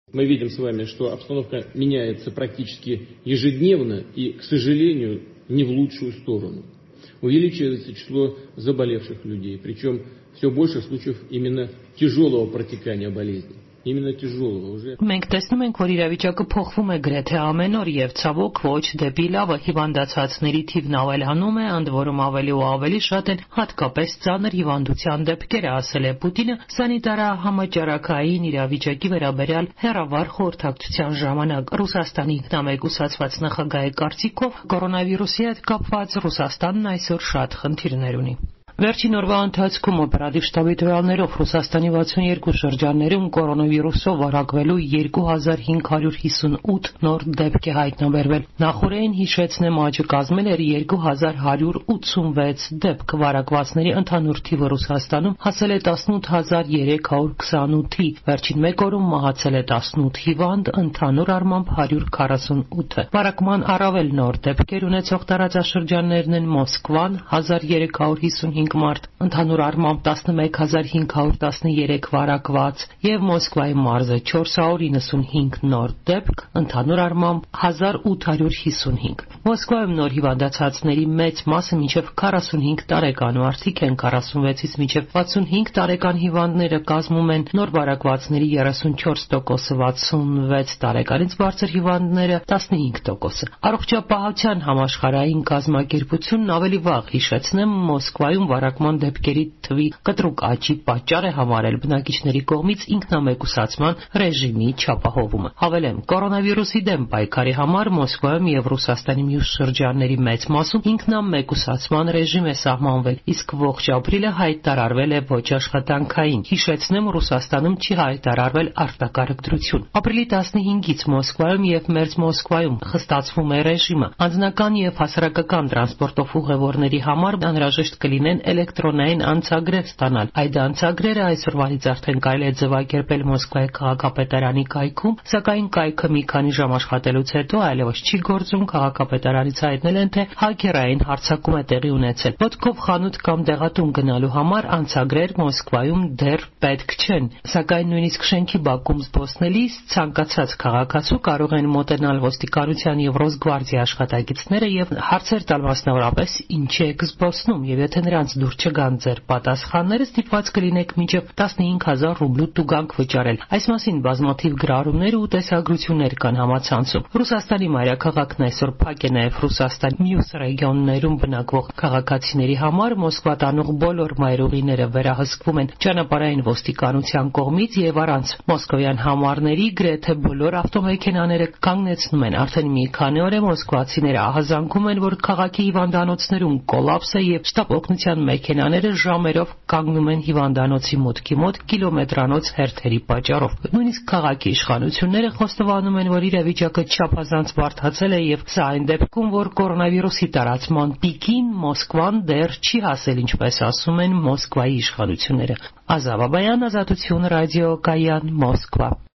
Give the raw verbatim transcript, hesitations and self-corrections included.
Мы видим с вами, что обстановка меняется практически ежедневно и, к сожалению, не в лучшую сторону. Увеличивается число заболевших людей, причем все больше случаев именно тяжелого протекания болезни. Именно тяжелого уже. Մենք տեսնում ենք, որ իրավիճակը փոխվում է գրեթե ամեն օր եւ ցավոք ոչ դեպի լավը հիվանդացածների թիվն ավելանում է, ընդ որում ավելի ու ավելի շատ են հատկապես ծանր հիվանդության դեպքերը, ասել է Պուտինը սանիտարահամաճարակային իրավիճակի վերաբերյալ հեռավար խորհրդակցության ժամանակ։ Ռուսաստանի ինքնամեկուսացված նախագահի կարծիքով կորոնավիրուսի հետ կապված Ռուսաստանն այսօր շատ խնդիրներ ունի։ Վերջին օրվա ընթացքում օպերատիվ շտաբի տվյալներով Ռուսաստանի վաթսունյոթ շրջաններում կորոնավիրուսով վարակվելու երկու հազար հինգ հարյուր հիսունութ նոր դեպք է հայտնաբերվել։ Նախորդին հիշեցնեմ, աճը կազմել էր երկու հազար հարյուր ութսունվեց դեպք, վարակվածների ընդհանուր թիվը Ռուսաստանում հասել է տասնութ հազար երեք հարյուր քսանութի, վերջին մեկ օրում մահացել է տասնութ հիվանդ, ընդհանուր առմամբ հարյուր քառասունութը։ Վարակման առավել նոր դեպքեր ունեցող տարածաշրջաններն են Մոսկվան հազար երեք հարյուր հիսունհինգ մարդ, ընդհանուր առմամբ տասնմեկ հազար հինգ հարյուր տասներեք վարակված եւ Մոսկվայի մարզը չորս հարյուր իննսունհինգ նոր դեպք, ընդհանուր առմամբ հազար ութ հարյուր հիսունհինգ։ Մոսկվայում նոր հիվանդացածների մեծ մասը մինչև քառասունհինգ տարեկան մարդիկ են, քառասունվեցից մինչև վաթսունհինգ տարեկան հիվանդները կազմում են, նոր վարակվածների երեսունչորս տոկոսը, վաթսունվեց տարեկանից բարձր հիվանդները տասնհինգ տոկոսը։ Առողջապահության համաշխարհային կազմակերպությունն ավելի վաղ, հիշեցնեմ, Մոսկվայում վարակման դեպքերի թվի կտրուկ աճի պատճառ է համարել բնակիչների կողմից ինքնամեկուսացման ռեժիմի չապահովումը։ Հավելեմ, կորոնավիրուսի դեմ պայքարի համար Մոսկվայում եւ Ռուսաստանի մյուս շրջանների մեծ մասում ինքնամեկուսացման ռեժիմ է սահմանվել, իսկ ողջ ապրիլը հայտարարվել է ոչ աշխատանքային։ Հիշեցնեմ, Ռուսաստանում չի հայտարարվել արտակարգ դրություն։ Ապրիլի տասնհինգից Մոսկվայում եւ Մերձ Մոսկվայում խստացվում է ռեժիմը։ Անձնական եւ հասարակական տրանսպորտով ուղևորների համար անհրաժեշտ կլինեն էլեկտրոնային անցագրեր ստանալ։ Այդ անցագրերը այսօրվանից արդեն կարելի է ձևակերպել Մոսկվայի քաղաքապետարանի կայքում, սակայն կայքը մի քանի ժամ աշխատելուց հետո այլևս չի գործում, քաղաքապետարանից հայտնել են, թե հաքերային հարձակում է տեղի ունեցել։ Ոտքով խանութ կամ դեղատուն գնալու համար անցագրեր Մոսկվայում դեռ պետք չեն, սակայն նույնիսկ շենքի բակում զբոսնելիս ցանկացած քաղաքացու կարող են մոտենալ ոստիկանության եւ Ռոսգվարդիա աշխատակիցները եւ հարցեր տալ, մասնավորապես ինչ եք զբոսնում, եւ եթե նրանց դուր չգան ձեր պատասխանները, ստիպված կլինեք մինչև տասնհինգ հազար ռուբլու տուգանք վճարել։ Այս մասին բազմաթիվ գրառումներ ու տեսագրություններ կան համացանցում։ Ռուսաստանի մայրաքաղաքն այսօր փակ է նաեւ Ռուսաստանի մյուս ռեգիոններում բնակվող քաղաքացիների համար։ Մոսկվա տանող բոլոր մայրուղիները վերահսկվում են ճանապարհային ոստիկանության կողմից եւ առանց մոսկովյան համարների գրեթե բոլոր ավտոմեքենաները կանգնեցնում են։ Արդեն մի քանի օր է մոսկվացիները ահազանգում են, որ քաղաքի հիվանդանոցներում կոլապս է եւ շտապ օգնության մեքենաները ժամերով կանգնում են հիվանդանոցի մուտքի մոտ կիլոմետրանոց հերթերի պատճառով։ Նույնիսկ քաղաքի իշխանությունները խոստովանում են, որ իրավիճակը չափազանց բարդացել է եւ սա այն դեպքում, որ կորոնավիրուսի տարածման պիկին Մոսկվան դեռ չի հասել, ինչպես ասում են Մոսկվայի իշխանությունները։ Ազավ Աբայան, Ազատություն ռադիո, Կայան, Մոսկվա։